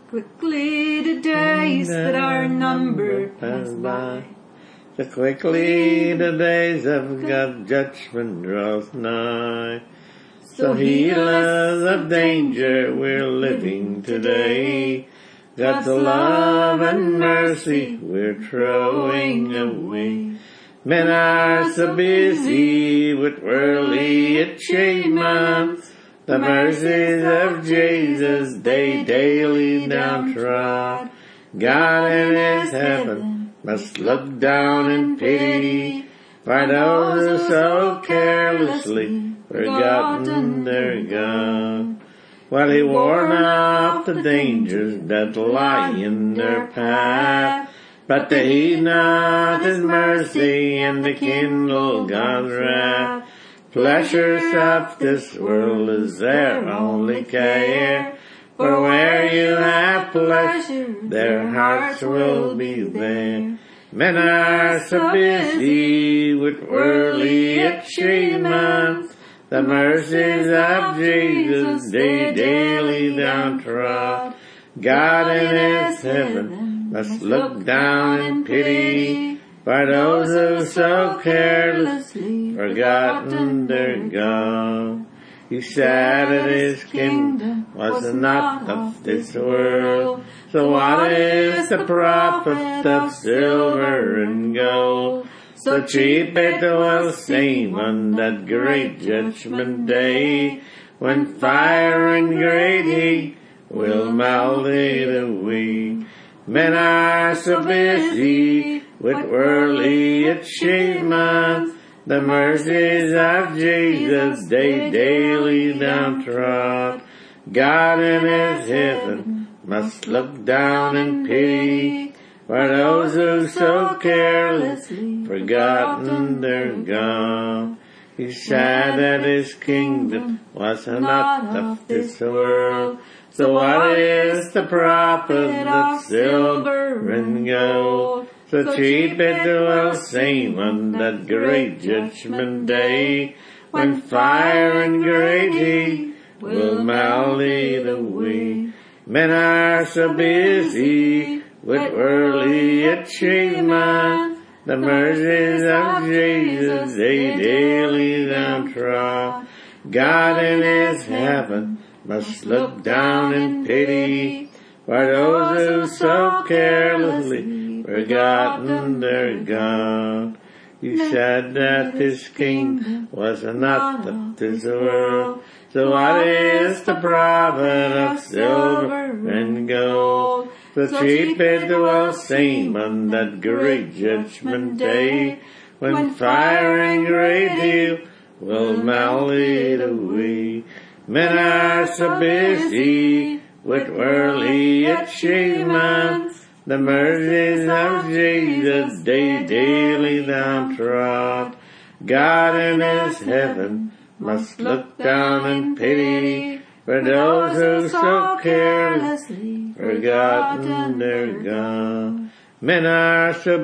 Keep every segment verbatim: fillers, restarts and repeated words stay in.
Quickly the days that are numbered pass by. So quickly the days of God's judgment draws nigh. So heedless of danger we're living today. God's love and mercy we're throwing away. Men are so busy with worldly achievements. The mercies of Jesus they daily downtrod. God in His heaven must look down in pity for those who so carelessly forgotten their God. While He warned off the dangers that lie in their path, but they heed not His mercy and they kindle God's wrath. Pleasures of this world is their only care, for where you have pleasure, their hearts will be there. Men are so busy with worldly achievements, the mercies of Jesus they daily downtrod. God in His heaven must look down in pity for those who so carelessly forgotten their God. He said that His kingdom was not of this world. So what is the profit of silver and gold? So cheap it will seem on that great judgment day, when fire and great heat will melt it away. Men are so busy with worldly achievements, the mercies of Jesus they daily downtrod. God in His heaven must look down in pity for those who so carelessly forgotten their God. He said that His kingdom was not of this world. So what is the profit of silver and gold? So cheap it will seem on that great judgment day, when fire and great heat will melt it away. Men are so busy with worldly achievement, the mercies of Jesus they daily downtrod. God in His heaven must look down in pity for those who so carelessly forgotten their God. He said that His kingdom was not of this world. So what is the profit of silver and gold? So cheap it will seem on that great judgment day, when fire and great heat will melt it away. Men are so busy with worldly achievements, the mercies of Jesus they daily downtrod. God in His heaven must look down in pity for those who so carelessly forgotten their God. Men are so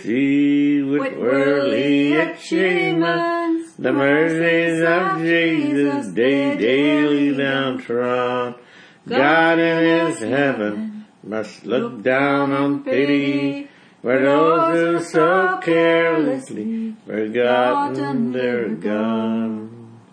busy with worldly achievements, the mercies of Jesus they daily downtrod. God in His heaven must look down on pity for those who so carelessly forgotten their God.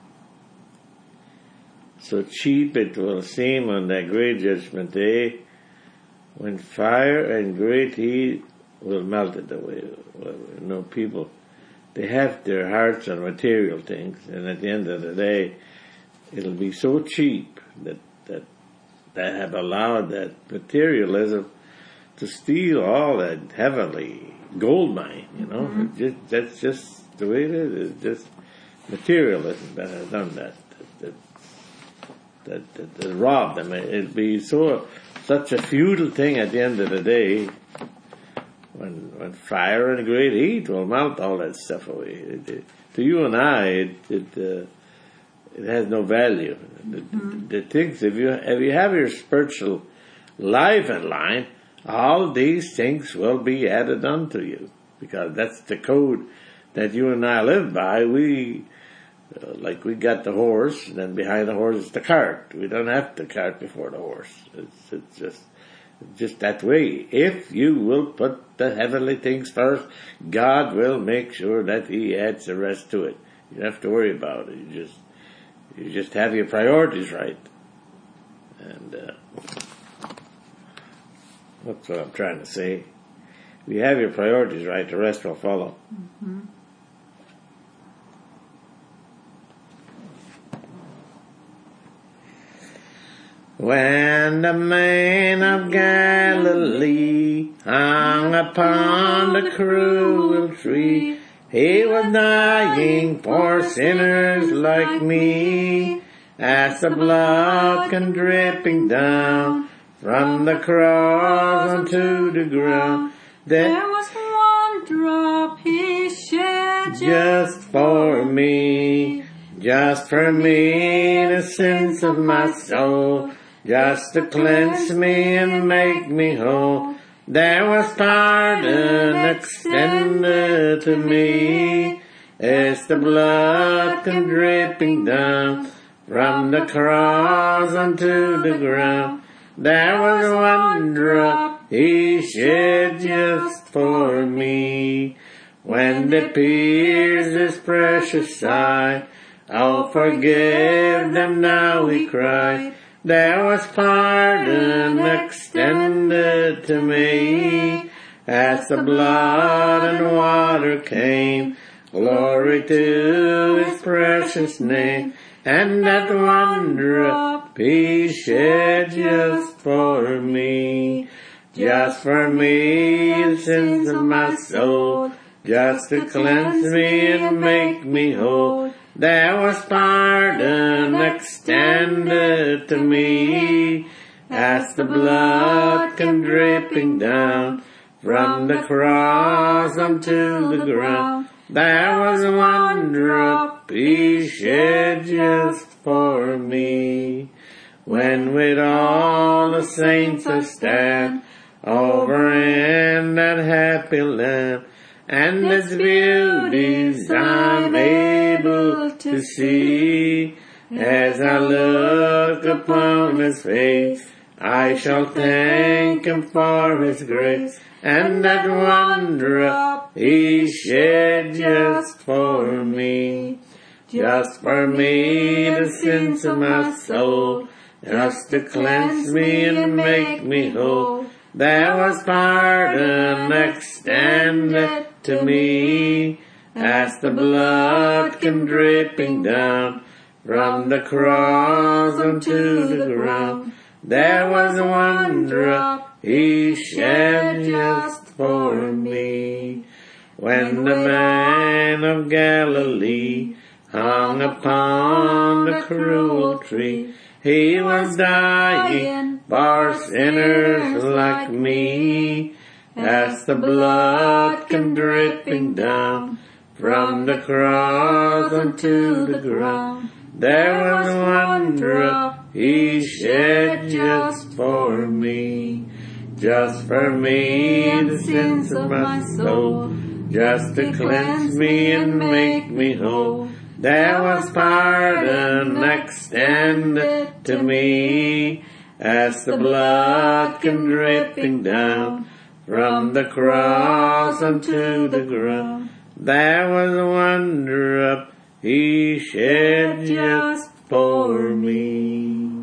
So cheap it will seem on that great judgment day, when fire and great heat will melt it away. Well, you know, people, they have their hearts on material things, and at the end of the day, it'll be so cheap that that they have allowed that materialism to steal all that heavenly gold mine. You know, mm-hmm. just, that's just the way it is. It's just materialism that has done that. That that, that, that robbed them. It'd be so such a futile thing at the end of the day, when when fire and great heat will melt all that stuff away. It, it, to you and I, it it, uh, it has no value. The, mm-hmm. the, the things, if you if you have your spiritual life in line, all these things will be added unto you, because that's the code that you and I live by. We uh, like we got the horse, and then behind the horse is the cart. We don't have the cart before the horse. It's it's just just that way. If you will put the heavenly things first, God will make sure that He adds the rest to it. You don't have to worry about it. You just, you just have your priorities right. And, uh, that's what I'm trying to say. If you have your priorities right, the rest will follow. Mm-hmm. When the man of Galilee hung upon the cruel tree, He was dying for sinners like me. As the blood came dripping down from the cross onto the ground, there was one drop He shed just for me, just for me, the sins of my soul, just to cleanse me and make me whole. There was pardon extended to me, as the blood came dripping down from the cross onto the ground. There was one drop He shed just for me. When they pierced His precious side, oh, forgive them now, He cried. There was pardon extended to me, as the blood and water came. Glory to His precious name, and that one drop He shed just for me, just for me, the sins of my soul, just to cleanse me and make me whole. There was pardon extended to me, as the blood came dripping down from the cross onto the ground. There was one drop He shed just for me. When with all the saints I stand over in that happy land, and its beauties I'm able to see, as I look upon His face, I shall thank Him for His grace, and that one drop He shed just for me, just for me, the sins of my soul, just to cleanse me and make me whole. There was pardon extended to me, as the blood came dripping down from the cross onto the ground. There was one drop He shed just for me. When the man of Galilee hung upon the cruel tree, He was dying for sinners like me. As the blood came dripping down from the cross onto the ground, there was one drop He shed just for me, just for me, the sins of my soul, just to cleanse me and make me whole. There was pardon extended to me, as the blood came dripping down from the cross onto the ground. There was one drop He shed just for me.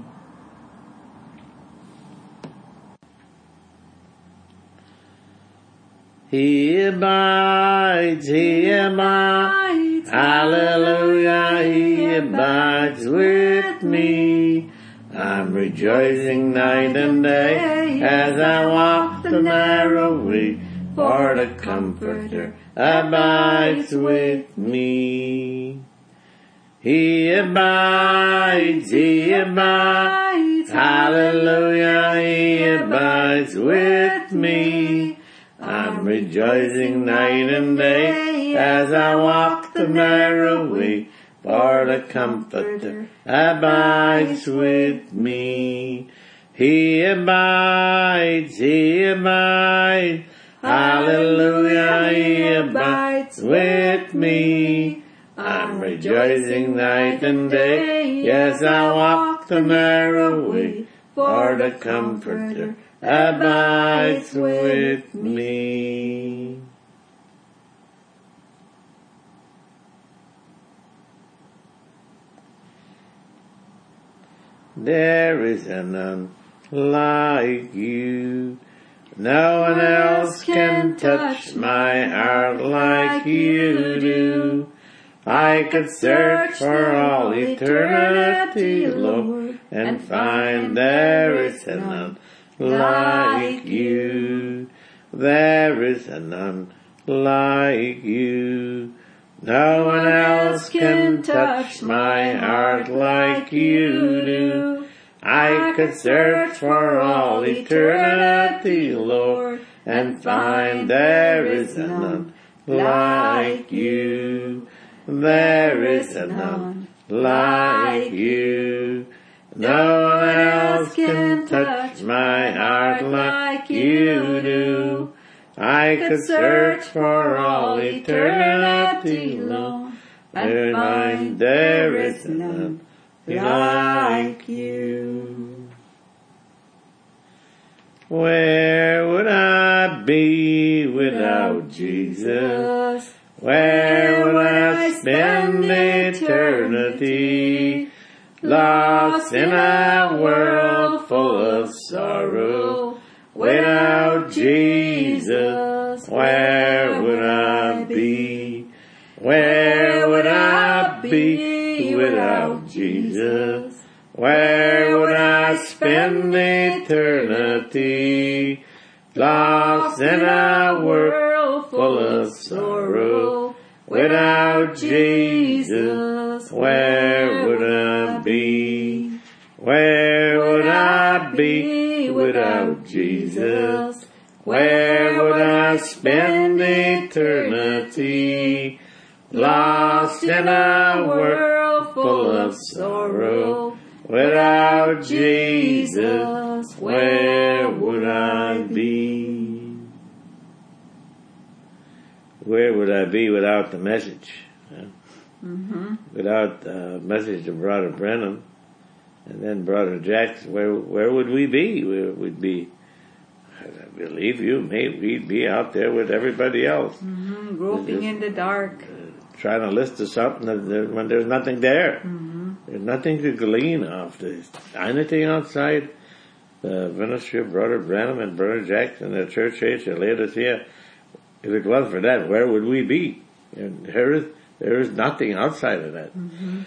He abides, He abides, hallelujah, He abides with me. I'm rejoicing night and day as I walk the narrow way, for the Comforter abides with me. He abides, He abides, hallelujah, He abides with me. I'm rejoicing night and day as I walk the narrow way, for the Comforter abides with me. He abides, He abides, hallelujah, He abides with me. I'm rejoicing night and day, yes, I walk the narrow way, for the Comforter abides with me. There is none like you. No one else can touch my heart like you do. I could search for all eternity, Lord, and find there is none like you. There is none like you. No one else can touch my heart like you do. I could search for all eternity, Lord, and find there is none like you. There is none like you. No one else can touch my heart like you do. I could search for all eternity, Lord, and find there is none like you. Where would I be without Jesus? Where would I spend eternity? Lost in a world full of sorrow. Without Jesus, where would I be? Where would I be without Jesus? Where would I spend eternity? Lost in a world full of sorrow. Without Jesus, where would I be? Where would I be without Jesus? Where would I spend eternity? Lost in a world full of sorrow. Without Jesus, where would I be? Where would I be without the message? Huh? Mm-hmm. Without the message of Brother Brenham and then Brother Jackson, where where would we be? We would be, I believe you, maybe we'd be out there with everybody else. Mm-hmm. Groping in the dark. Uh, trying to listen to something that there, when there's nothing there. Mm-hmm. There's nothing to glean off. There's anything outside the ministry of Brother Brenham and Brother Jackson, the church age at Laodicea. If it wasn't for that, where would we be? And there is there is nothing outside of that. Mm-hmm.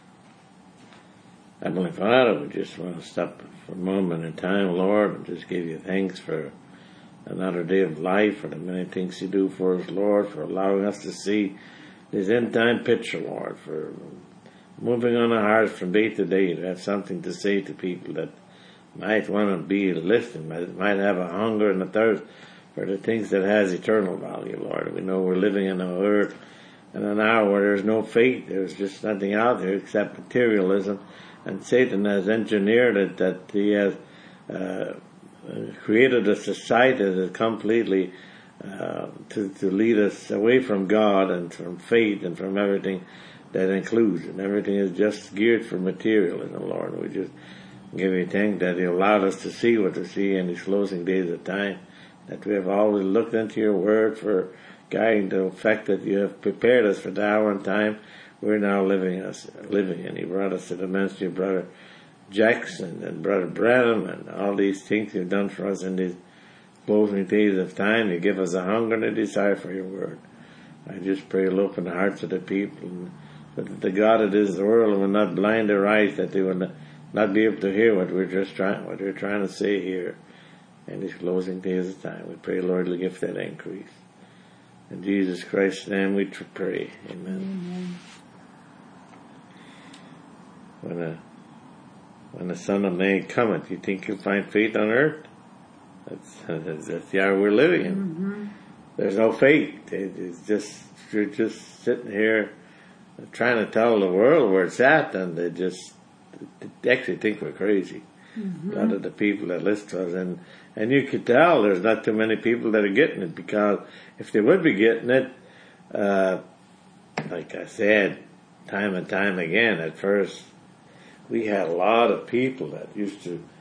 Heavenly Father, we just want to stop for a moment in time, Lord, and just give you thanks for another day of life, for the many things you do for us, Lord, for allowing us to see this end-time picture, Lord, for moving on our hearts from day to day to have something to say to people that might want to be listening, might, might have a hunger and a thirst for the things that has eternal value, Lord. We know we're living in a world and an hour where there's no faith. There's just nothing out there except materialism. And Satan has engineered it that he has uh, created a society that is completely uh, to, to lead us away from God and from faith and from everything that includes. And everything is just geared for materialism, Lord. We just give you thanks that you allowed us to see what to see in these closing days of time, that we have always looked into your word for guiding the fact that you have prepared us for the hour and time we're now living us living in. You brought us to the ministry of Brother Jackson and Brother Branham and all these things you've done for us in these closing days of time. You give us a hunger and a desire for your word. I just pray you'll open the hearts of the people, and that the God of this world will not blind their eyes, that they will not be able to hear what we're just trying, what we're trying to say here in these closing days of time. We pray, Lord, will give that increase. In Jesus Christ's name we pray. Amen. Amen. When a when the Son of Man cometh, you think you'll find faith on earth? That's that's, that's the hour we're living in. Mm-hmm. There's no faith. It's just you're just sitting here trying to tell the world where it's at, and they just they actually think we're crazy. Mm-hmm. A lot of the people that listen to us, and and you could tell there's not too many people that are getting it, because if they would be getting it, uh, like I said, time and time again, at first we had a lot of people that used to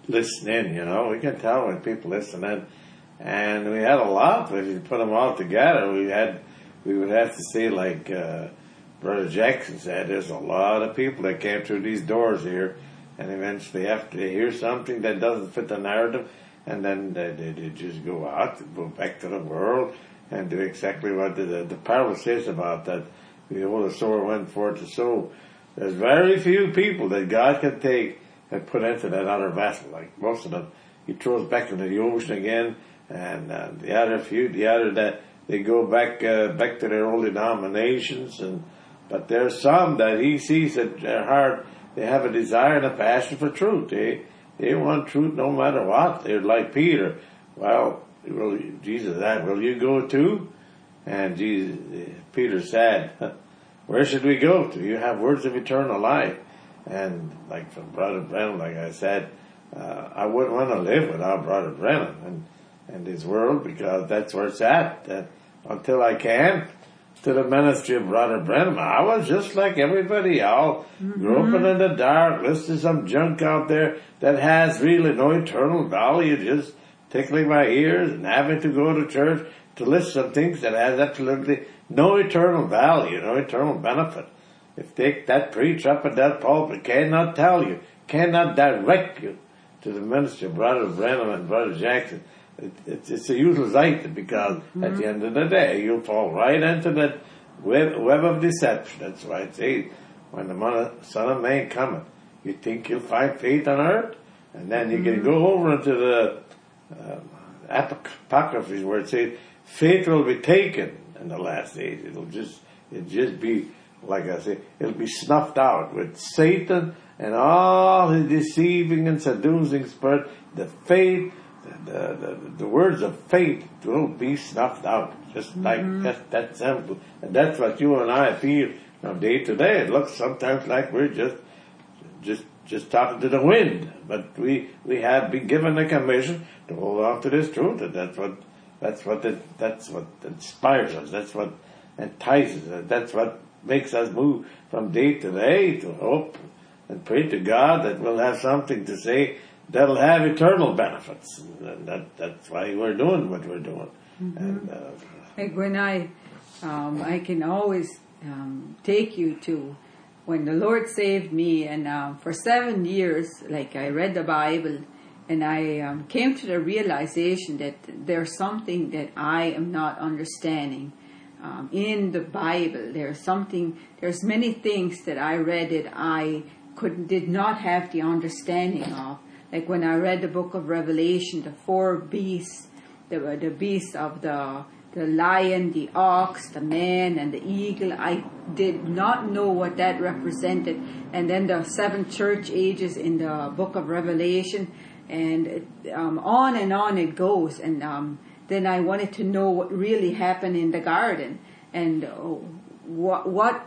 listen in, you know. We can tell when people listen in. And we had a lot. If you put them all together, we had, we would have to say, like uh, Brother Jackson said, there's a lot of people that came through these doors here, and eventually after they hear something that doesn't fit the narrative, and then they, they, they just go out and go back to the world and do exactly what the, the, the parable says about that. Behold, the sower went forth to sow. There's very few people that God can take and put into that other vessel. Like most of them, He throws back into the ocean again, and uh, the other few, the other that they go back uh, back to their old denominations. And but there's some that He sees at their heart. They have a desire and a passion for truth. They they want truth no matter what. They're like Peter. Well, will Jesus said, "Will you go too?" And Jesus, Peter said, "Where should we go to? You have words of eternal life." And like from Brother Brennan, like I said, uh, I wouldn't want to live without Brother Brennan and, and his world, because that's where it's at. Uh, until I can, to the ministry of Brother Brennan, I was just like everybody else, mm-hmm. groping in the dark, listening to some junk out there that has really no eternal value, just tickling my ears and having to go to church to listen to things that has absolutely no eternal value, no eternal benefit. If they, that preacher up in that pulpit cannot tell you, cannot direct you to the ministry of Brother Brennan and Brother Jackson, it, it's, it's a useless item, because mm-hmm. at the end of the day, you'll fall right into that web, web of deception. That's why it says, when the Son of Man cometh, you think you'll find faith on earth? And then you mm-hmm. can go over into the uh, Apocrypha where it says, faith will be taken in the last days. It'll just, it'll just be, like I say, it'll be snuffed out with Satan and all his deceiving and seducing spirit. The faith, the, the, the, the words of faith will be snuffed out. Just mm-hmm. like that, that simple. And that's what you and I feel from day to day. It looks sometimes like we're just, just, just talking to the wind. But we, we have been given a commission to hold on to this truth, and that's what, that's what, it, that's what inspires us. That's what entices us. That's what makes us move from day to day to hope and pray to God that we'll have something to say that'll have eternal benefits. And that, that's why we're doing what we're doing. Mm-hmm. And, uh, like when I, um, I can always um, take you to when the Lord saved me, and um, for seven years, like I read the Bible, and I um, came to the realization that there's something that I am not understanding. Um, in the Bible, there's something, there's many things that I read that I could, did not have the understanding of. Like when I read the book of Revelation, the four beasts, the, the beasts of the, the lion, the ox, the man, and the eagle, I did not know what that represented. And then the seven church ages in the book of Revelation, and it, um, on and on it goes. And um, then I wanted to know what really happened in the garden, and uh, what, what,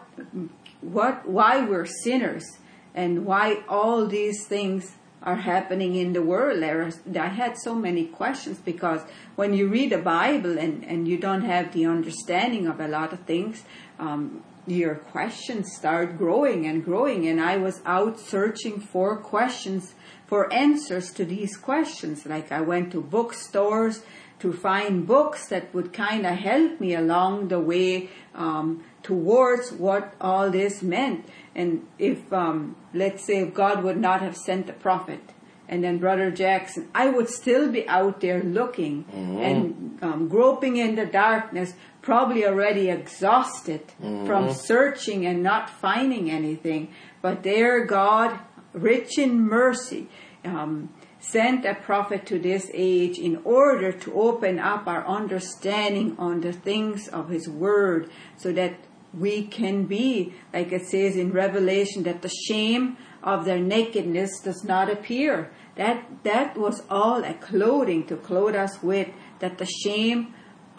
what, why we're sinners, and why all these things are happening in the world. I had so many questions, because when you read the Bible and, and you don't have the understanding of a lot of things, um, your questions start growing and growing. And I was out searching for questions, for answers to these questions. Like I went to bookstores to find books that would kind of help me along the way um, towards what all this meant. And if, um, let's say, if God would not have sent the prophet and then Brother Jackson, I would still be out there looking mm-hmm. and um, groping in the darkness, probably already exhausted mm-hmm. from searching and not finding anything. But there God, rich in mercy, um, sent a prophet to this age in order to open up our understanding on the things of His Word, so that we can be, like it says in Revelation, that the shame of their nakedness does not appear. That that was all a clothing to clothe us with, that the shame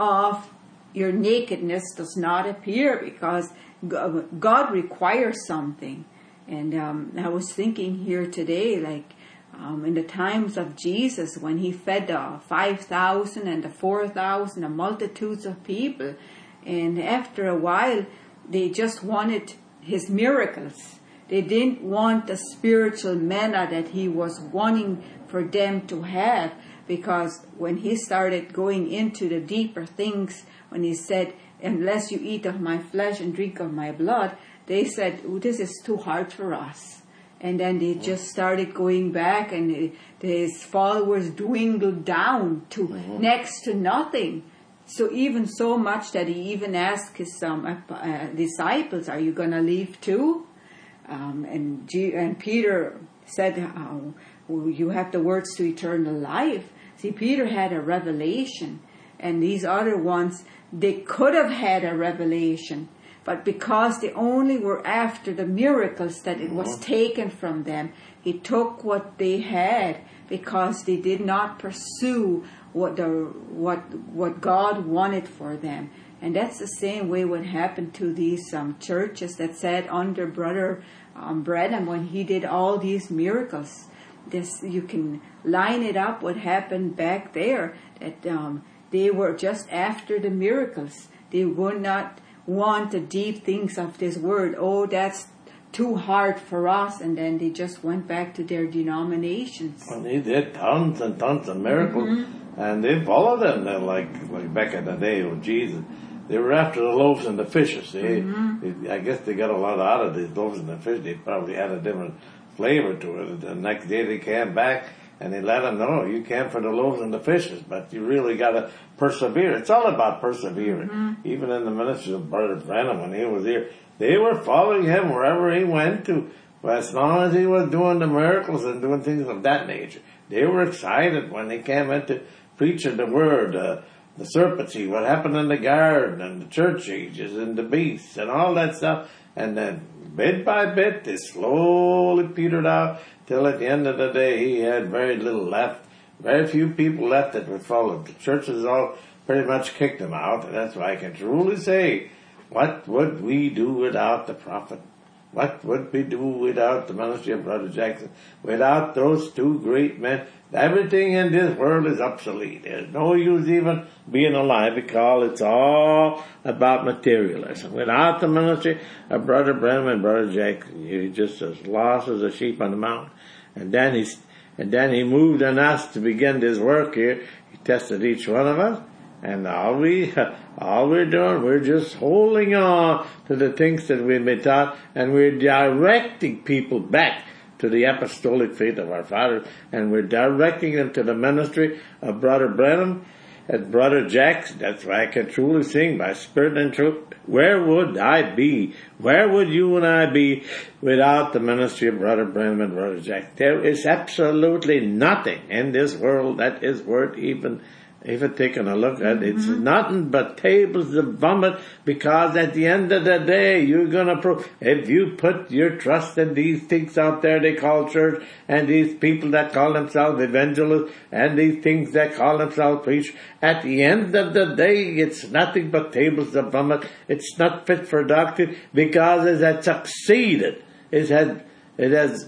of your nakedness does not appear, because God requires something. And um, I was thinking here today, like um, in the times of Jesus, when He fed the five thousand and the four thousand, the multitudes of people, and after a while, they just wanted His miracles. They didn't want the spiritual manna that he was wanting for them to have, because when he started going into the deeper things, when he said, unless you eat of my flesh and drink of my blood, they said, oh, this is too hard for us. And then they just started going back, and his followers dwindled down to mm-hmm. next to nothing. So even so much that he even asked his um, uh, disciples, are you going to leave too? Um, and, G- and Peter said, oh, well, you have the words to eternal life. See, Peter had a revelation, and these other ones, they could have had a revelation, but because they only were after the miracles that it was taken from them, he took what they had, because they did not pursue what the what what God wanted for them. And that's the same way what happened to these um, churches that sat under Brother um, Branham when he did all these miracles. This, you can line it up what happened back there, that um, they were just after the miracles. They would not want the deep things of this word. Oh, that's too hard for us. And then they just went back to their denominations. Well, they did tons and tons of miracles. Mm-hmm. And they followed them. They're like, like back in the day with Jesus. They were after the loaves and the fishes. They, mm-hmm. they, I guess they got a lot out of these loaves and the fish. They probably had a different flavor to it. The next day they came back and they let them know, you came for the loaves and the fishes, but you really got to persevere. It's all about persevering. Mm-hmm. Even in the ministry of Brother Branham, when he was here, they were following him wherever he went to. But as long as he was doing the miracles and doing things of that nature, they were excited when he came into preaching the word, uh, the serpency, what happened in the garden, and the church ages, and the beasts, and all that stuff. And then, bit by bit, they slowly petered out, till at the end of the day, he had very little left. Very few people left that would follow. The churches all pretty much kicked him out, and that's why I can truly say, what would we do without the prophet? What would we do without the ministry of Brother Jackson? Without those two great men? Everything in this world is obsolete. There's no use even being alive, because it's all about materialism. Without the ministry of Brother Branham and Brother Jackson, you're just as lost as a sheep on the mountain. And then he's, and then he moved on us to begin this work here. He tested each one of us. And all we, all we're doing, we're just holding on to the things that we've been taught, and we're directing people back to the apostolic faith of our fathers, and we're directing them to the ministry of Brother Branham and Brother Jackson. That's why I can truly sing by spirit and truth. Where would I be? Where would you and I be without the ministry of Brother Branham and Brother Jackson? There is absolutely nothing in this world that is worth even Even taking a look at it. It's mm-hmm. nothing but tables of vomit, because at the end of the day, you're going to prove, if you put your trust in these things out there they call church, and these people that call themselves evangelists, and these things that call themselves preachers, at the end of the day, it's nothing but tables of vomit. It's not fit for doctrine, because it has succeeded. It has It has,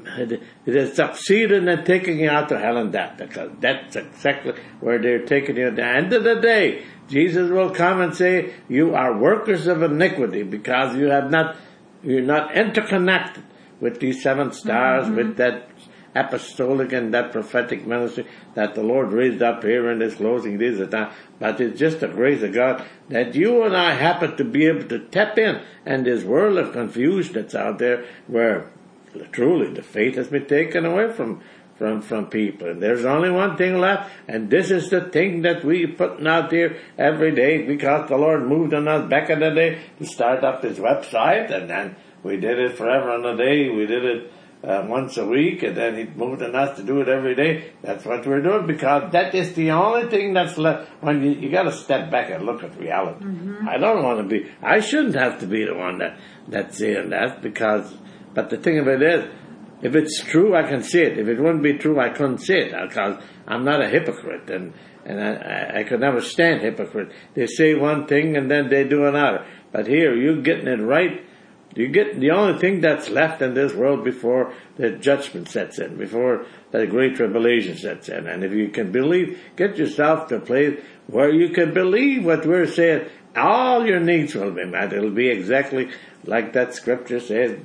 it has succeeded in taking you out to hell and death, because that's exactly where they're taking you. At the end of the day, Jesus will come and say, you are workers of iniquity, because you have not, you're not interconnected with these seven stars, mm-hmm. with that apostolic and that prophetic ministry that the Lord raised up here in this closing days of time. But it's just the grace of God that you and I happen to be able to tap in, and this world of confusion that's out there, where truly the faith has been taken away from, from, from people. And there's only one thing left, and this is the thing that we're putting out there every day, because the Lord moved on us back in the day to start up this website, and then we did it forever and a day. We did it uh, once a week, and then He moved on us to do it every day. That's what we're doing, because that is the only thing that's left. When you, you got to step back and look at reality. Mm-hmm. I don't want to be, I shouldn't have to be the one that, that's saying that, because but the thing of it is, if it's true, I can say it. If it wouldn't be true, I couldn't say it, because I'm not a hypocrite, and and I, I could never stand hypocrite. They say one thing and then they do another. But here, you're getting it right. You get the only thing that's left in this world before the judgment sets in, before the great tribulation sets in. And if you can believe, get yourself to a place where you can believe what we're saying. All your needs will be met. It'll be exactly like that scripture says.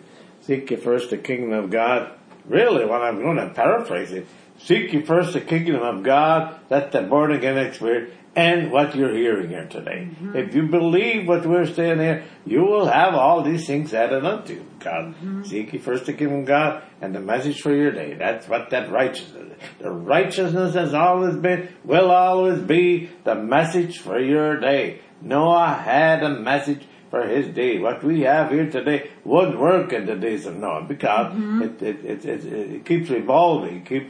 seek ye first the kingdom of God. Really, what I'm going to paraphrase it, seek ye first the kingdom of God, that's the born again experience, and what you're hearing here today. Mm-hmm. If you believe what we're saying here, you will have all these things added unto you. God, mm-hmm. Seek ye first the kingdom of God and the message for your day. That's what that righteousness is. The righteousness has always been, will always be the message for your day. Noah had a message for his day. What we have here today wouldn't work in the days of Noah because mm-hmm. it, it, it, it, it keeps evolving, it keeps,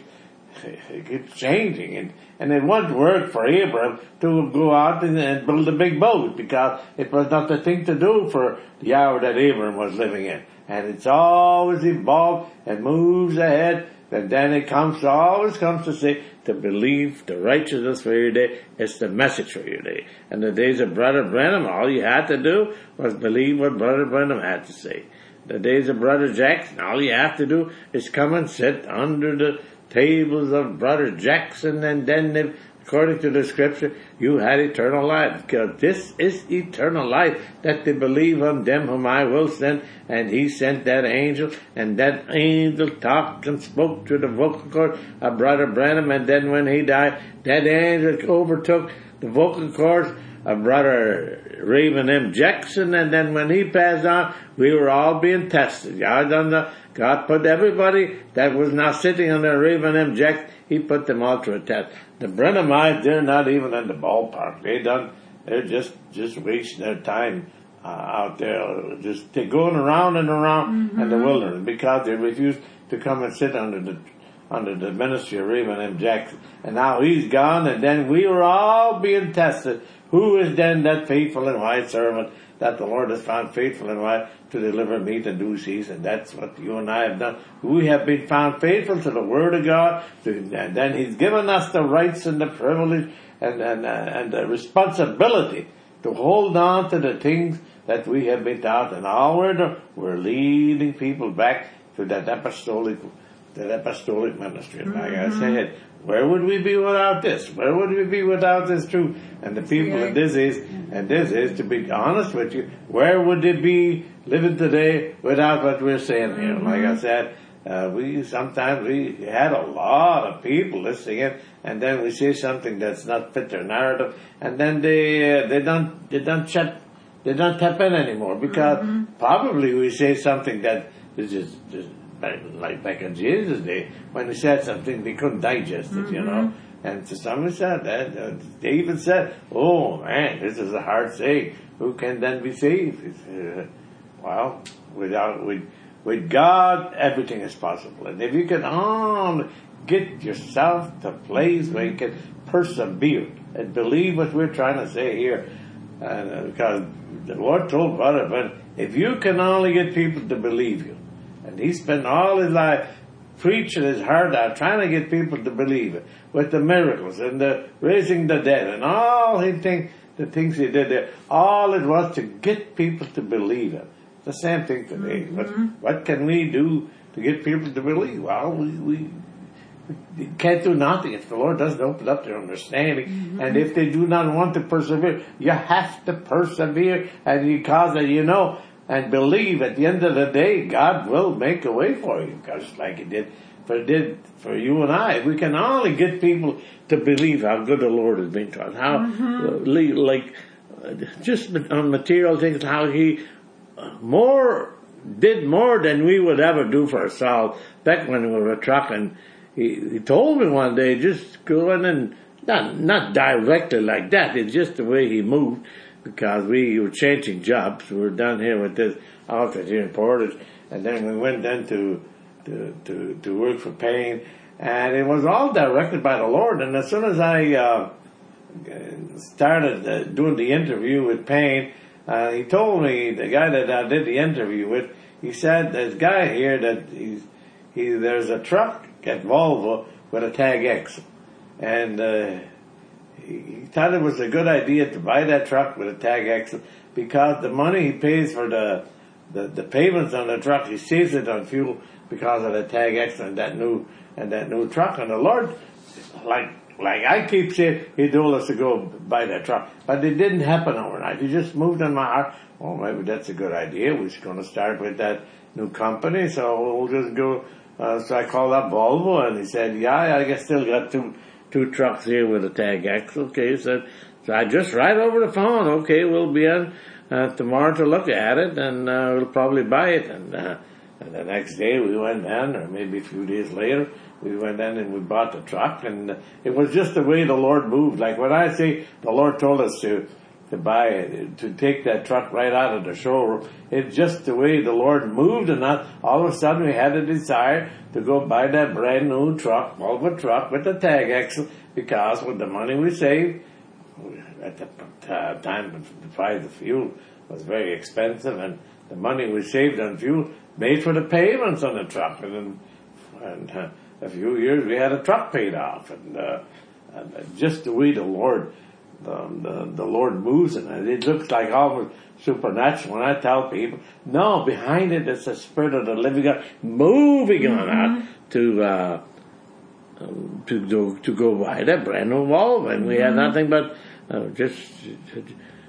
it keeps changing. And, and it wouldn't work for Abraham to go out and, and build a big boat because it was not the thing to do for the hour that Abraham was living in. And it's always evolved and moves ahead. And then it comes, always comes to say, to believe the righteousness for your day is the message for your day. And the days of Brother Branham, all you had to do was believe what Brother Branham had to say. The days of Brother Jackson, all you have to do is come and sit under the tables of Brother Jackson, and then if, according to the scripture, you had eternal life. Because this is eternal life, that they believe on them whom I will send. And he sent that angel, and that angel talked and spoke to the vocal cord of Brother Branham, and then when he died, that angel overtook the vocal cords of Brother Raven M. Jackson, and then when he passed on, we were all being tested. God, on the, God put everybody that was now sitting on the Raven M. Jackson, he put them all to a test. The Branhamites, they're not even in the ballpark. They done, they're just, just wasting their time uh, out there. Just they're going around and around mm-hmm. in the wilderness because they refused to come and sit under the under the ministry of Raven M. Jackson. And now he's gone, and then we were all being tested. Who is then that faithful and wise servant that the Lord has found faithful and wise to deliver meat in due season? That's what you and I have done. We have been found faithful to the Word of God, to, and then He's given us the rights and the privilege and, and, uh, and the responsibility to hold on to the things that we have been taught. And all we're doing, we're leading people back to that apostolic, that apostolic ministry. And like mm-hmm. I said, where would we be without this? Where would we be without this truth? And the people in this is, and this is, to be honest with you, where would they be living today without what we're saying here? Mm-hmm. Like I said, uh, we sometimes we had a lot of people listening in, and then we say something that's not fit their narrative, and then they uh, they don't they don't chat, they don't tap in anymore because mm-hmm. probably we say something that is just. just like back in Jesus' day, when he said something, they couldn't digest it, mm-hmm. you know. And to some extent, that uh, they even said, "Oh man, this is a hard saying. Who can then be saved?" Uh, well, without with with God, everything is possible. And if you can only get yourself to a place where you can persevere and believe what we're trying to say here, uh, because the Lord told Brother, but if you can only get people to believe you. And he spent all his life preaching his heart out, trying to get people to believe it, with the miracles and the raising the dead and all he think, the things he did there. All it was to get people to believe it. It's the same thing today. Mm-hmm. But what can we do to get people to believe? Well, we, we, we can't do nothing if the Lord doesn't open up their understanding. Mm-hmm. And if they do not want to persevere, you have to persevere, and you cause that, you know, and believe at the end of the day, God will make a way for you, because like He did for did for you and I. If we can only get people to believe how good the Lord has been to us, how mm-hmm. like just on material things, how He more did more than we would ever do for ourselves. Back when we were trucking, He, he told me one day, just go in and not not directly like that. It's just the way He moved. Because we were changing jobs. We were down here with this outfit here in Portage. And then we went then to, to, to, to work for Payne. And it was all directed by the Lord. And as soon as I, uh, started uh, doing the interview with Payne, uh, he told me, the guy that I did the interview with, he said, there's a guy here that he's, he, there's a truck at Volvo with a Tag X. And, uh, he thought it was a good idea to buy that truck with a Tag Axle because the money he pays for the, the the payments on the truck, he saves it on fuel because of the Tag Axle and that new and that new truck. And the Lord, like like I keep saying, He told us to go buy that truck, but it didn't happen overnight. He just moved in my heart. Oh, maybe that's a good idea. We're going to start with that new company, so we'll just go. Uh, so I called up Volvo, and he said, yeah, I guess still got two two trucks here with a tag axle. Okay, he said, so I just right over the phone. Okay, we'll be on uh, tomorrow to look at it, and uh, we'll probably buy it. And, uh, and the next day we went in, or maybe a few days later, we went in and we bought the truck, and it was just the way the Lord moved. Like when I say the Lord told us to to buy it, to take that truck right out of the showroom, it's just the way the Lord moved, and not all of a sudden we had a desire to go buy that brand new truck, Volvo truck with the tag axle, because with the money we saved, at the time to buy the fuel was very expensive, and the money we saved on fuel made for the payments on the truck, and then, and uh, a few years we had a truck paid off, and, uh, and just the way the Lord, the, the, the Lord moves in it. It looks like almost supernatural. When I tell people, no, behind it is the Spirit of the living God moving mm-hmm. on out to, uh, um, to go, to go buy that brand new Volvo, and we mm-hmm. had nothing but, uh, just, uh,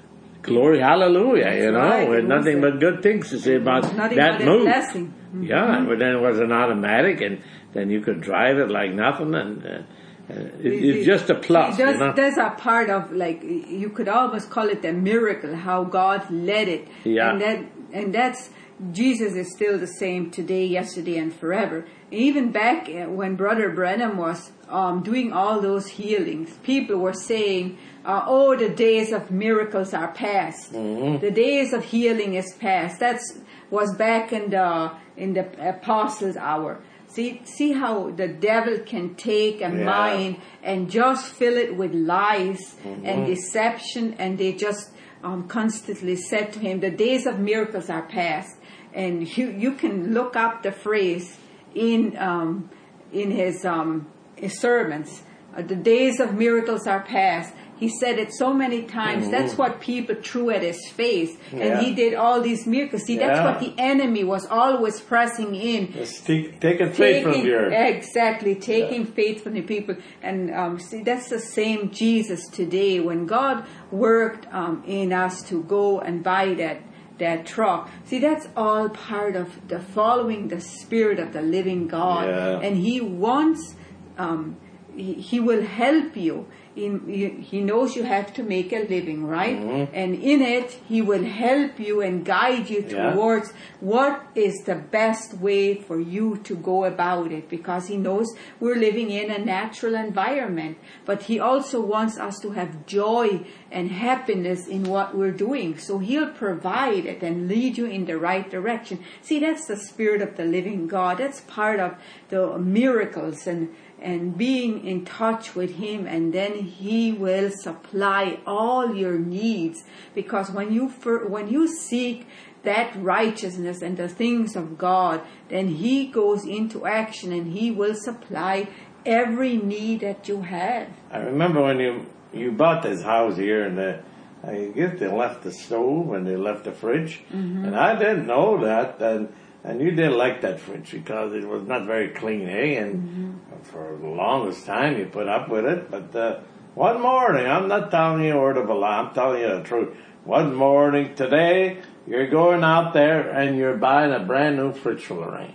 glory, hallelujah, That's you know, right. with nothing but good things to say about nothing that move. Blessing. Mm-hmm. Yeah, but then it was an automatic, and then you could drive it like nothing, and uh, it, it's just a plus. There's, you know? there's a part of, like, you could almost call it a miracle, how God led it. Yeah. And that, and that's, Jesus is still the same today, yesterday, and forever. Even back when Brother Branham was um, doing all those healings, people were saying, uh, oh, the days of miracles are past. Mm-hmm. The days of healing is past. That was back in the in the apostles' hour. See, see how the devil can take a yeah. mind and just fill it with lies mm-hmm. and deception, and they just um, constantly said to him, the days of miracles are past. And you, you can look up the phrase in um, in his, um, his sermons. Uh, the days of miracles are past. He said it so many times. Mm-hmm. That's what people threw at his face. Yeah. And he did all these miracles. See, yeah. that's what the enemy was always pressing in. It's t- taking faith from the earth. Exactly, taking yeah. faith from the people. And um, see, that's the same Jesus today. When God worked um, in us to go and buy that that truck. See, that's all part of the following the Spirit of the living God. Yeah. And He wants, um, he, he will help you. In, he knows you have to make a living, right? Mm-hmm. And in it, He will help you and guide you yeah. towards what is the best way for you to go about it. Because He knows we're living in a natural environment. But He also wants us to have joy and happiness in what we're doing. So He'll provide it and lead you in the right direction. See, that's the Spirit of the living God. That's part of the miracles and and being in touch with Him, and then He will supply all your needs. Because when you when you seek that righteousness and the things of God, then He goes into action and He will supply every need that you have. I remember when you you bought this house here, and the, I guess they left the stove and they left the fridge, mm-hmm. and I didn't know that, and and you didn't like that fridge because it was not very clean, eh? And mm-hmm. for the longest time you put up with it. But uh, one morning, I'm not telling you a word of a lie, I'm telling you the truth. One morning today, you're going out there and you're buying a brand new fridge for Lorraine.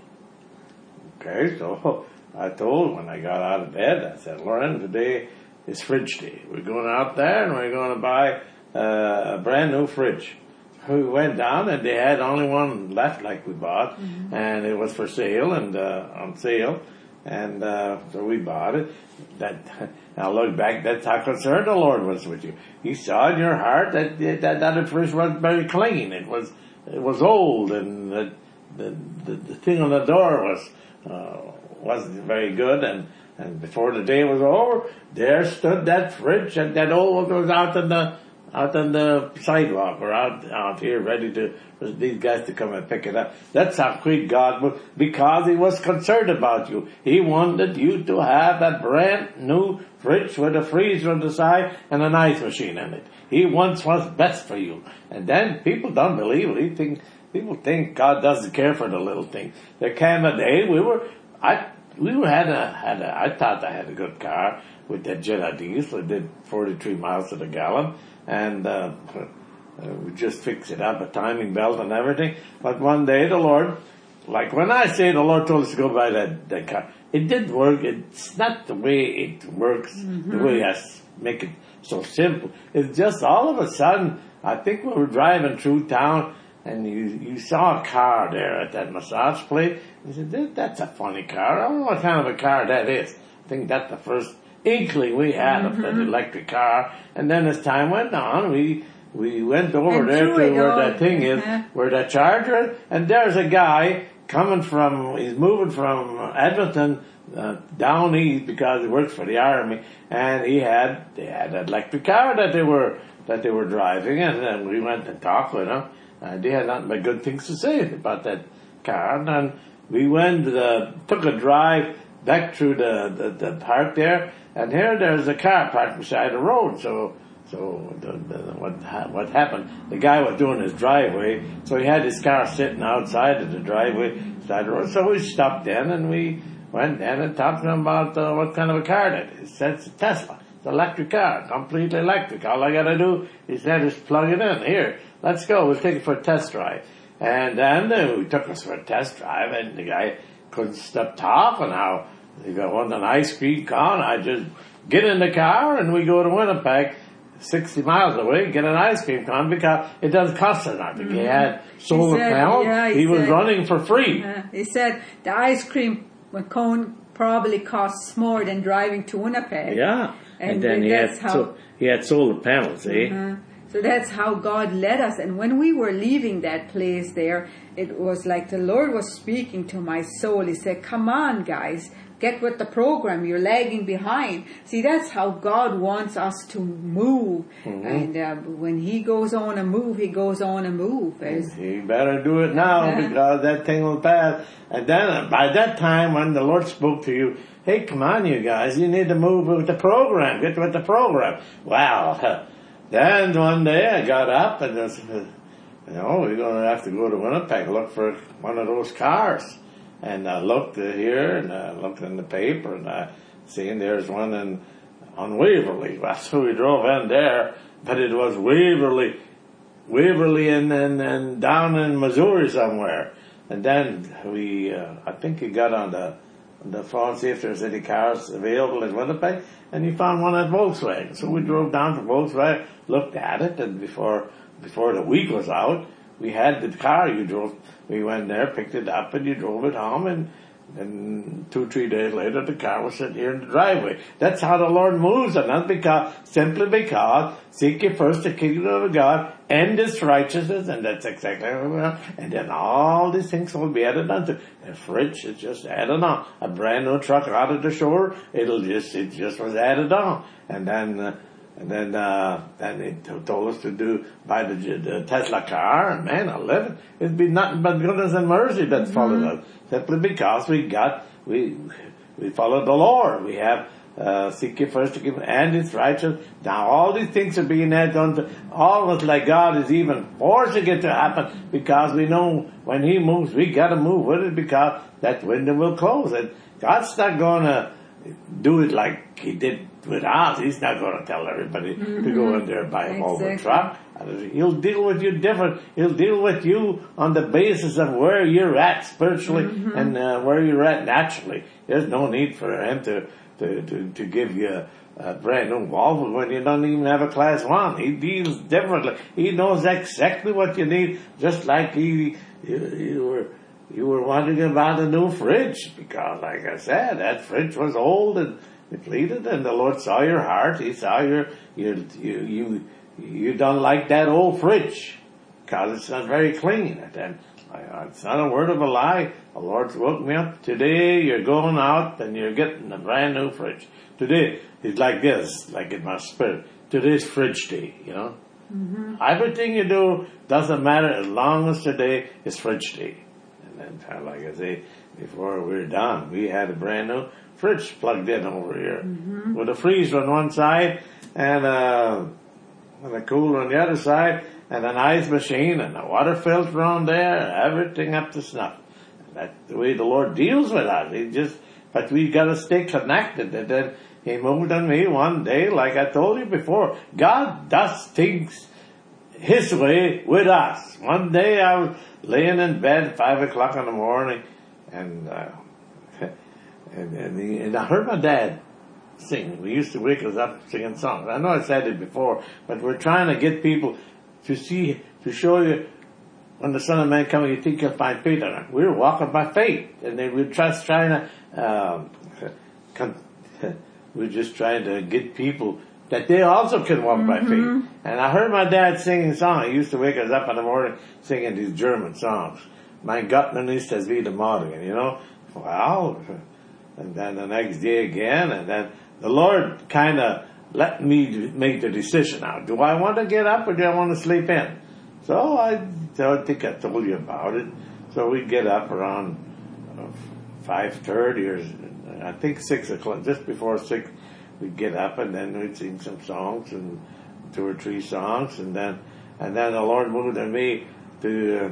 Okay, so I told when I got out of bed, I said, Lorraine, today is fridge day. We're going out there and we're going to buy uh, a brand new fridge. We went down and they had only one left, like we bought, mm-hmm. and it was for sale and uh, on sale, and uh, so we bought it. That I look back, that's how concerned the Lord was with you. He saw in your heart that that that fridge wasn't very clean. It was it was old, and the the the, the thing on the door was uh, wasn't very good. And and before the day was over, there stood that fridge, and that old one was out in the. out on the sidewalk or out, out here ready to, for these guys to come and pick it up. That's how quick God was, because He was concerned about you. He wanted you to have a brand new fridge with a freezer on the side and an ice machine in it. He wants what's best for you. And then people don't believe it. They think, people think God doesn't care for the little things. There came a day we were, I, we were had a, had a, I thought I had a good car with that Jetta diesel. It did forty-three miles to the gallon. And uh, uh, we just fixed it up, a timing belt and everything. But one day the Lord like when I say the Lord told us to go buy that, that car, it didn't work. It's not the way it works, mm-hmm. the way I make it so simple. It's just all of a sudden, I think we were driving through town, and you you saw a car there at that massage place. You said, that, that's a funny car. I don't know what kind of a car that is. I think that's the first inkling we had mm-hmm. of an electric car. And then as time went on, we we went over and there to where all, that thing is, uh-huh. where that charger is, and there's a guy coming from, he's moving from Edmonton uh, down east because he works for the army, and he had they had an electric car that they were that they were driving, and then we went and talked with him. Uh, they had nothing but good things to say about that car, and then we went, uh, took a drive back through the, the, the park there, and here there's a car parked beside the road. So, so the, the, what what happened? The guy was doing his driveway, so he had his car sitting outside of the driveway, side the road. So we stopped in and we went in and talked to him about uh, what kind of a car that is. He said it's a Tesla. It's an electric car, completely electric. All I got to do, he said, is plug it in. Here, let's go. We'll take it for a test drive. And then uh, we took us for a test drive, and the guy couldn't stop talking how he got one an ice cream cone. I just get in the car and we go to Winnipeg, sixty miles away, get an ice cream cone because it doesn't cost us nothing. Mm-hmm. He had solar panels. Yeah, he, he was said, running for free. Uh, he said the ice cream cone probably costs more than driving to Winnipeg. Yeah, and, and then he had how, so, he had solar panels, eh? Uh-huh. So that's how God led us. And when we were leaving that place there, it was like the Lord was speaking to my soul. He said, come on, guys, get with the program. You're lagging behind. See, that's how God wants us to move. Mm-hmm. And uh, when He goes on a move, He goes on a move. There's, you better do it now because that thing will pass. And then uh, by that time when the Lord spoke to you, hey, come on, you guys, you need to move with the program. Get with the program. Wow. Then one day I got up and I said, you know, we're going to have to go to Winnipeg, look for one of those cars. And I looked here and I looked in the paper and I seen there's one in, on Waverly. Well, so we drove in there, but it was Waverly, Waverly and, and, and down in Missouri somewhere. And then we, uh, I think he got on the, on the phone, see if there's any cars available in Winnipeg. And he found one at Volkswagen. So we drove down to Volkswagen, looked at it, and before before the week was out, we had the car. You drove. We went there, picked it up, and you drove it home. And then two, three days later, the car was sitting here in the driveway. That's how the Lord moves, and not because simply because seek ye first the kingdom of God and His righteousness, and that's exactly what we are. And then all these things will be added unto. The fridge is just added on. A brand new truck out of the shore, it'll just it just was added on. And then uh, and then uh, then they t- told us to do buy the, the Tesla car, and man, I live it. It'd be nothing but goodness and mercy that's mm-hmm. followed us. Simply because we got we we followed the Lord. We have uh, seek ye first to give and His righteousness. Now all these things are being added unto all of us, like God is even forcing it to happen because we know when He moves, we got to move with it because that window will close. And God's not going to do it like He did with us. He's not going to tell everybody mm-hmm. to go in there and buy a mobile truck. He'll deal with you different. He'll deal with you on the basis of where you're at spiritually mm-hmm. and uh, where you're at naturally. There's no need for Him to to to, to give you a, a brand new Volvo when you don't even have a class one. He deals differently. He knows exactly what you need, just like he you, you were you were wondering about a new fridge because, like I said, that fridge was old and depleted, and the Lord saw your heart. He saw your you you you. You don't like that old fridge because it's not very clean. And then, it's not a word of a lie. The Lord's woke me up. Today you're going out and you're getting a brand new fridge. Today it's like this, like in my spirit. Today's fridge day, you know. Mm-hmm. Everything you do doesn't matter as long as today is fridge day. And then, like I say, before we were done, we had a brand new fridge plugged in over here mm-hmm. with a freezer on one side and uh and a cooler on the other side, and an ice machine, and a water filter on there, everything up to snuff. And that's the way the Lord deals with us. He just, but we got to stay connected. And then He moved on me one day, like I told you before. God does things His way with us. One day I was laying in bed at five o'clock in the morning, and uh, and, and, he, and I heard my dad sing. We used to wake us up singing songs. I know I said it before, but we're trying to get people to see, to show you, when the Son of Man comes, you think you'll find faith on it. We're walking by faith, and then we're just trying to, um, con- we're just trying to get people that they also can walk mm-hmm. by faith. And I heard my dad singing a song. He used to wake us up in the morning singing these German songs. Mein Gott, nun ist es wieder morgen, you know. Well, and then the next day again, and then the Lord kind of let me make the decision now. Do I want to get up or do I want to sleep in? So I, so I think I told you about it. So we'd get up around uh, five thirty or I think six o'clock, just before six. We'd get up and then we'd sing some songs and two or three songs, and then and then the Lord moved on me to. Uh,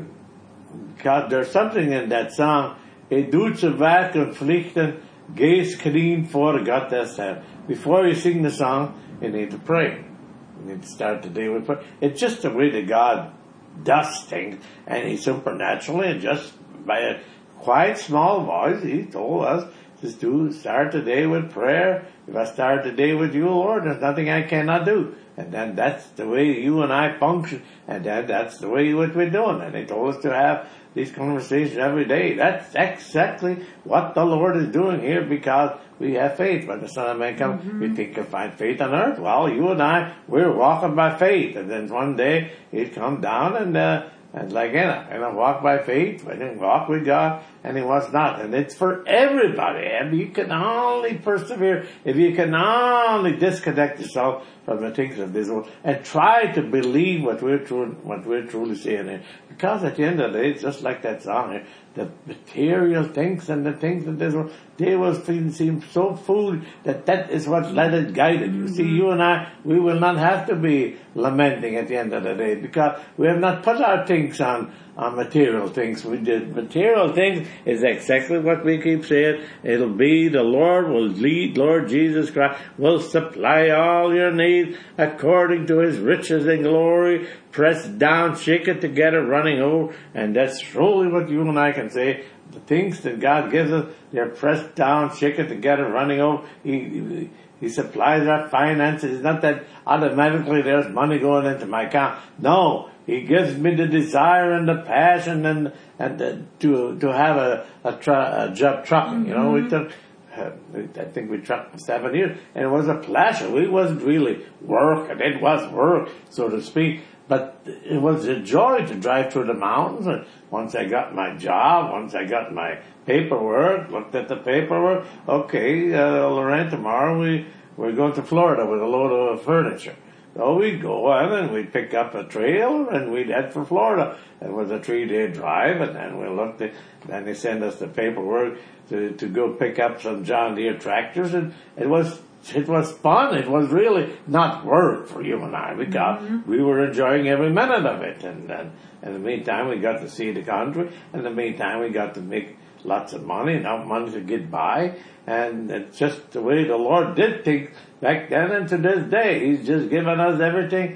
God, there's something in that song. E doet zijn werk en pflichten, geest clean for God that's that. Before you sing the song, you need to pray. You need to start the day with prayer. It's just the way that God does things, and He supernaturally, and just by a quiet, small voice, He told us just to start the day with prayer. If I start the day with you, Lord, there's nothing I cannot do. And then that's the way you and I function, and then that's the way what we're doing. And He told us to have these conversations every day. That's exactly what the Lord is doing here, because we have faith. When the Son of Man comes, mm-hmm. we think you'll find faith on earth. Well, you and I, we're walking by faith. And then one day, He'd come down and, uh, and like Enoch, and I walk by faith, and then walk with God, and He was not. And it's for everybody. And you can only persevere if you can only disconnect yourself from the things of this world and try to believe what we're true, what we're truly saying here. Because at the end of the day, it's just like that song here. The material things and the things of this world, they will seem so foolish that that is what let it guide it. You see, you and I, we will not have to be lamenting at the end of the day, because we have not put our things on, on material things. We did material things is exactly what we keep saying. It'll be the Lord will lead, Lord Jesus Christ will supply all your needs according to His riches and glory, pressed down, shake it together, running over. And that's truly what you and I can say. The things that God gives us, they're pressed down, shake it together, running over. He, he, he supplies our finances. It's not that automatically there's money going into my account. No, He gives me the desire and the passion and and the, to to have a a, tr- a job trucking. Mm-hmm. You know, we took. Uh, I think we trucked for seven years, and it was a pleasure. It wasn't really work, and it was work, so to speak. But it was a joy to drive through the mountains. And once I got my job, once I got my paperwork, looked at the paperwork, okay, uh, Lorraine, tomorrow we, we're going to Florida with a load of furniture. So we'd go on and we'd pick up a trailer and we'd head for Florida. It was a three-day drive, and then we looked at, then they sent us the paperwork to, to go pick up some John Deere tractors, and it was It was fun. It was really not work for you and I, because mm-hmm. we were enjoying every minute of it. And, and in the meantime, we got to see the country. In the meantime, we got to make lots of money, enough money to get by. And it's just the way the Lord did things back then and to this day. He's just given us everything.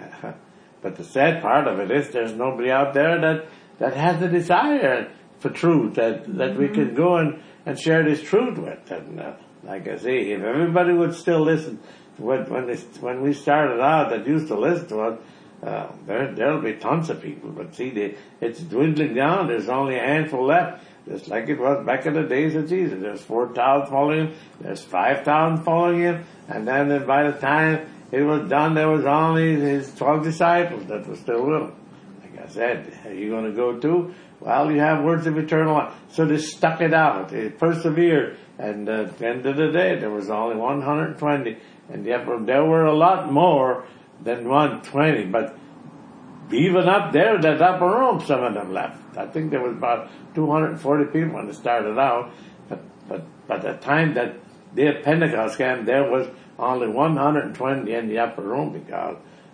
But the sad part of it is there's nobody out there that, that has the desire for truth, that, that mm-hmm. we can go and, and share this truth with. And, uh, Like I say, if everybody would still listen to what, when they, when we started out, that used to listen to us, uh, there, there'll be tons of people. But see, they, it's dwindling down. There's only a handful left. Just like it was back in the days of Jesus. There's four thousand following Him. There's five thousand following Him. And then by the time it was done, there was only His twelve disciples that were still with Him. Like I said, are you going to go too? Well, you have words of eternal life. So they stuck it out. They persevered. And uh, at the end of the day, there was only one hundred twenty. And yet there were a lot more than one hundred twenty. But even up there, that upper room, some of them left. I think there was about two hundred forty people when it started out. But, but by the time that the Pentecost came, there was only one hundred twenty in the upper room, because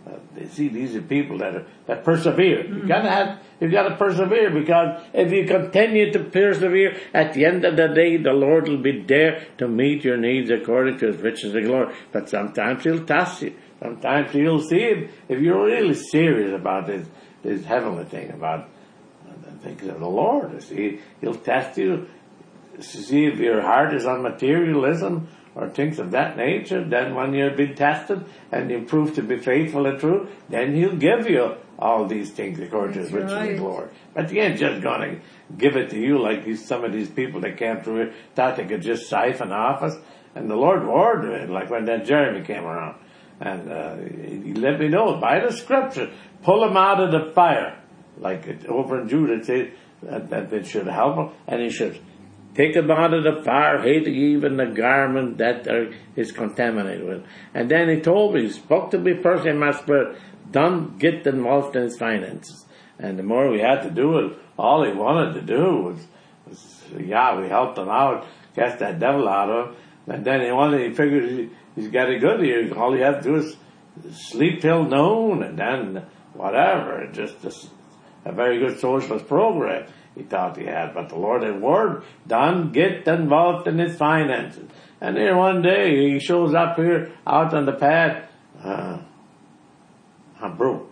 Uh, you see, these are people that are, that persevere. Mm-hmm. You gotta have, you gotta persevere, because if you continue to persevere, at the end of the day, the Lord will be there to meet your needs according to His riches and glory. But sometimes He'll test you. Sometimes He'll see if, if you're really serious about this, this heavenly thing, about the things of the Lord. You see, He'll test you to see if your heart is on materialism or things of that nature. Then when you've been tested and you prove to be faithful and true, then He'll give you all these things according to His riches and glory. But He ain't just going to give it to you like these, some of these people that came through here thought they could just siphon off us. And the Lord warned me, like when that Jeremy came around. And uh, He let me know by the Scripture, pull them out of the fire. Like it, over in Jude it says that, that it should help them, and He should take them out of the fire, hating even the garment that are, is contaminated with. And then He told me, He spoke to me personally in my spirit, don't get involved in His finances. And the more we had to do it, all He wanted to do was, was yeah, we helped him out, cast that devil out of him. And then he wanted, he figured he, he's got it good here. All he had to do is sleep till noon, and then whatever. Just, just a very good socialist program he thought he had. But the Lord had warned, don't get involved in His finances. And then one day He shows up here out on the path. Uh, I'm broke.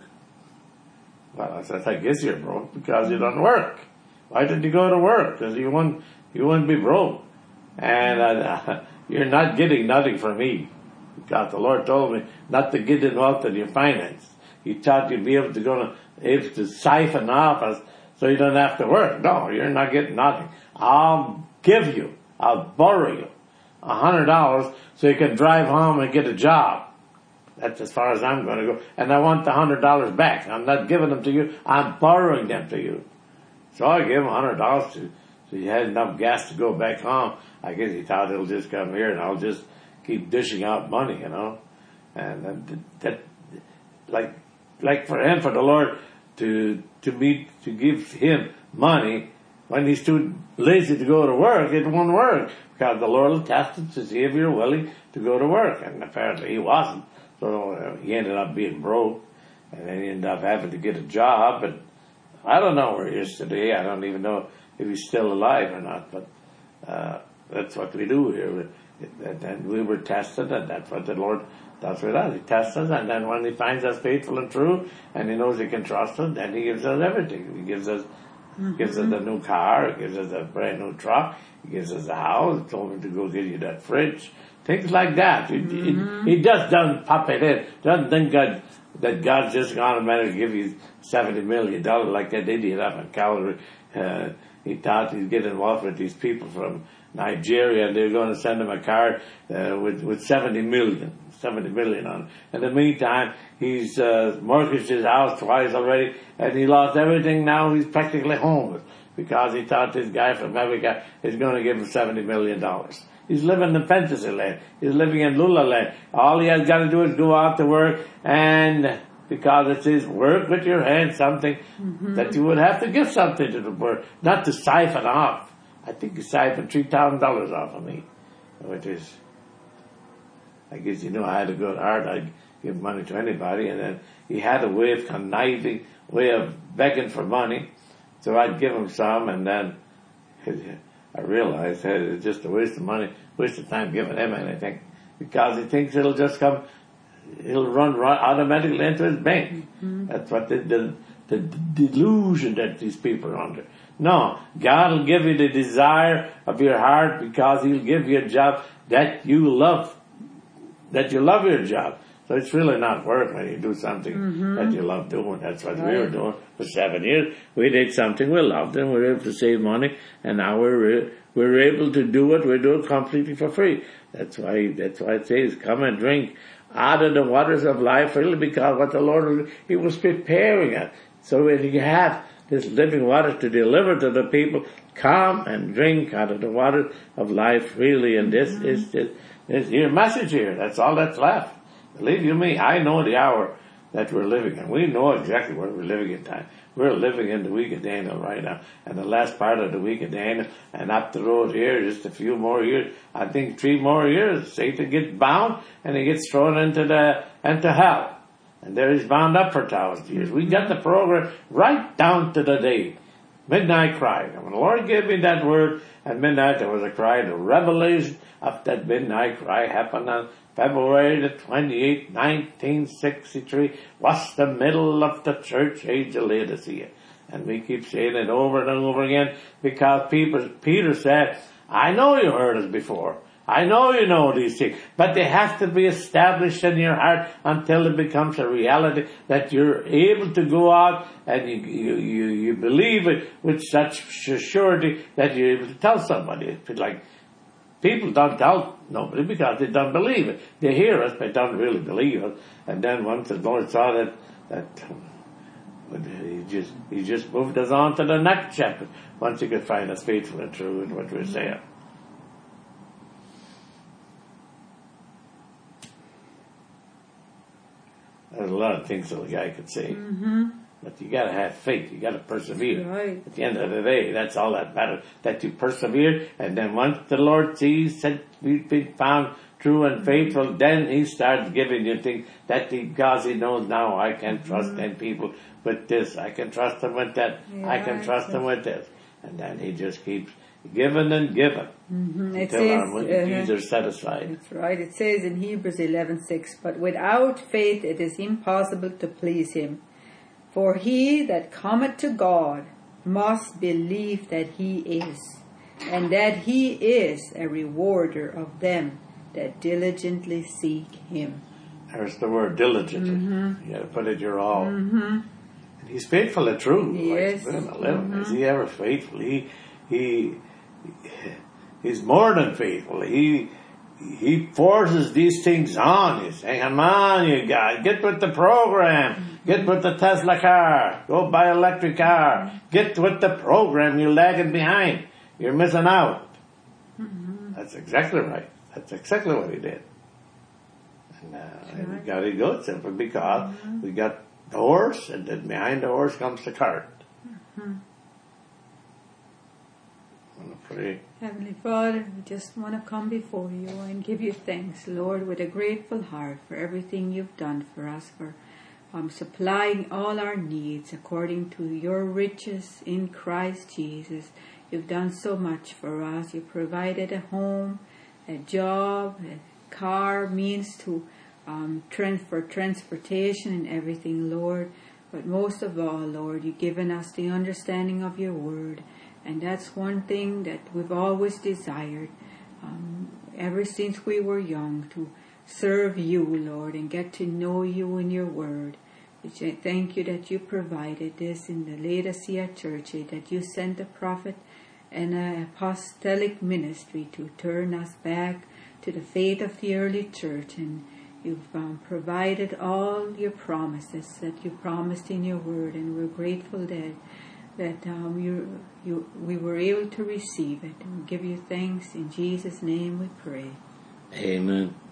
Well, I said, I guess you're broke because you don't work. Why did you go to work? Because you wouldn't, you wouldn't be broke. And uh, you're not getting nothing from me. Because the Lord told me not to get involved in your finance. He thought you'd be able to go to, able to siphon off us so you don't have to work. No, you're not getting nothing. I'll give you, I'll borrow you a hundred dollars so you can drive home and get a job. That's as far as I'm going to go. And I want the hundred dollars back. I'm not giving them to you. I'm borrowing them to you. So I gave him a hundred dollars to, so he had enough gas to go back home. I guess he thought he'll just come here and I'll just keep dishing out money, you know. And that, that like, like for him, for the Lord to, to meet, to give him money when he's too lazy to go to work, it won't work. Because the Lord will test him to see if you're willing to go to work. And apparently he wasn't. So uh, he ended up being broke. And then he ended up having to get a job. And I don't know where he is today. I don't even know if he's still alive or not. But uh, that's what we do here. And we were tested, and that's what the Lord does with us. He tests us, and then when He finds us faithful and true, and He knows He can trust us, then He gives us everything. He gives us, mm-hmm. gives us a new car, He gives us a brand new truck, He gives us a house, He told me to go get you that fridge, things like that. Mm-hmm. He, he just doesn't pop it in. Doesn't think God, that God's just going to manage to give you seventy million dollars like that idiot up in Calgary. Uh, he thought he'd get involved with these people from Nigeria, and they're going to send him a card uh, with with seventy million, seventy million on it. In the meantime, he's uh, mortgaged his house twice already, and he lost everything. Now he's practically homeless because he thought this guy from America is going to give him seventy million dollars. He's living in fantasy land. He's living in Lula land. All he has got to do is go out to work, and because it says work with your hands, something mm-hmm. that you would have to give something to the poor, not to siphon off. I think he siphoned three thousand dollars off of me, which is, I guess, you know, I had a good heart. I'd give money to anybody, and then he had a way of conniving, way of begging for money, so I'd give him some, and then I realized that it's just a waste of money, waste of time giving him anything, because he thinks it'll just come, he'll run, run automatically into his bank. Mm-hmm. That's what the, the, the delusion that these people are under. No, God will give you the desire of your heart because He'll give you a job that you love, that you love your job. So it's really not work when you do something mm-hmm. that you love doing. That's what right. we were doing for seven years. We did something we loved, and we were able to save money, and now we're we're able to do it. We do it completely for free. That's why that's why it says, "Come and drink out of the waters of life," really, because what the Lord, He was preparing us. So when you have this living water to deliver to the people, come and drink out of the water of life freely. And this mm-hmm. is this, this your message here. That's all that's left. Believe you me, I know the hour that we're living in. We know exactly where we're living in time. We're living in the week of Daniel right now, and the last part of the week of Daniel, and up the road here, just a few more years, I think three more years, Satan gets bound, and he gets thrown into the into hell. And there he's bound up for a thousand years. We got the program right down to the day. Midnight cry. And when the Lord gave me that word at midnight, there was a cry. The revelation of that midnight cry happened on February the twenty-eighth, nineteen sixty-three. Was the middle of the church age of Laodicea. And we keep saying it over and over again because people, Peter said, I know you heard it before. I know you know these things, but they have to be established in your heart until it becomes a reality that you're able to go out and you you, you, you believe it with such surety that you're able to tell somebody. It's like people don't tell nobody because they don't believe it. They hear us, but don't really believe it. And then once the Lord saw that, that um, he just he just moved us on to the next chapter once he could find us faithful and true in what we're saying. There's a lot of things that a guy could say. Mm-hmm. But you gotta have faith. You gotta persevere. Right. At the end of the day, that's all that matters. That you persevere, and then once the Lord sees that we've been found true and faithful, then He starts giving you things that he, because He knows now I can trust mm-hmm. ten people with this. I can trust them with that. Yeah, I can trust them with this. And then He just keeps giving and giving mm-hmm. until says, our needs uh, are satisfied. That's right. It says in Hebrews eleven six, but without faith it is impossible to please Him. For he that cometh to God must believe that He is, and that He is a rewarder of them that diligently seek Him. There's the word diligently. Mm-hmm. You got to put it your all. Mm-hmm. And He's faithful and true. Yes. Like, mm-hmm. Is He ever faithful? He, he, He's more than faithful. He, He forces these things on. He's saying, come on, you guys, get with the program. Get with the Tesla car. Go buy an electric car. Get with the program. You're lagging behind. You're missing out. Mm-hmm. That's exactly right. That's exactly what He did. And, uh, sure. and we got to go simply because mm-hmm. we got the horse, and then behind the horse comes the cart. Mm-hmm. I'm going to pray. Heavenly Father, we just want to come before You and give You thanks, Lord, with a grateful heart for everything You've done for us, for um, supplying all our needs according to Your riches in Christ Jesus. You've done so much for us. You provided a home, a job, a car, means to um, trans- for transportation and everything, Lord. But most of all, Lord, You've given us the understanding of Your word. And that's one thing that we've always desired, um, ever since we were young, to serve You, Lord, and get to know You in Your word. Which I thank You that You provided this in the Laodicea church, that You sent a prophet and an apostolic ministry to turn us back to the faith of the early church. And You've um, provided all Your promises that You promised in Your word, and we're grateful that that um, you, you, we were able to receive it. And we give You thanks. In Jesus' name we pray. Amen.